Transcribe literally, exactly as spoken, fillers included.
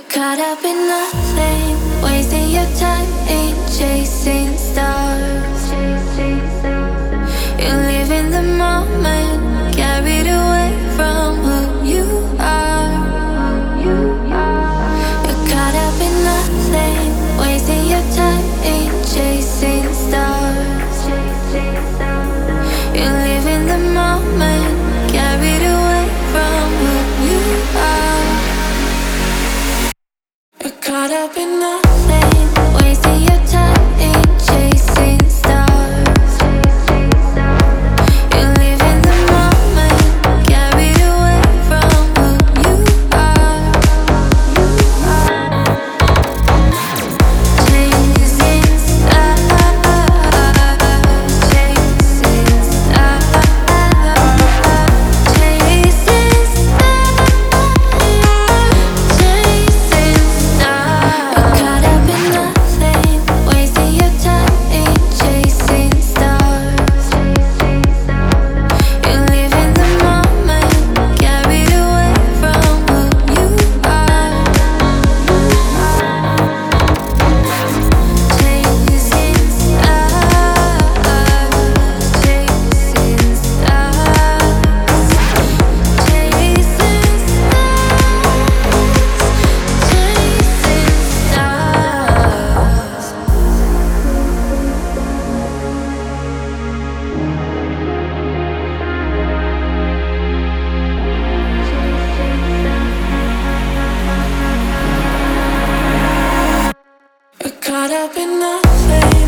Caught up in nothing, wasting your time in chasing stars. You live in the moment, carried away from who you are. You're caught up in nothing, wasting your time in chasing stars. You live in the moment, carried away from who you are. You're caught up in nothing, wasting your time in chasing stars. You live in the moment, carried away from who you are. Chasing stars, chasing stars, chasing caught up in nothing.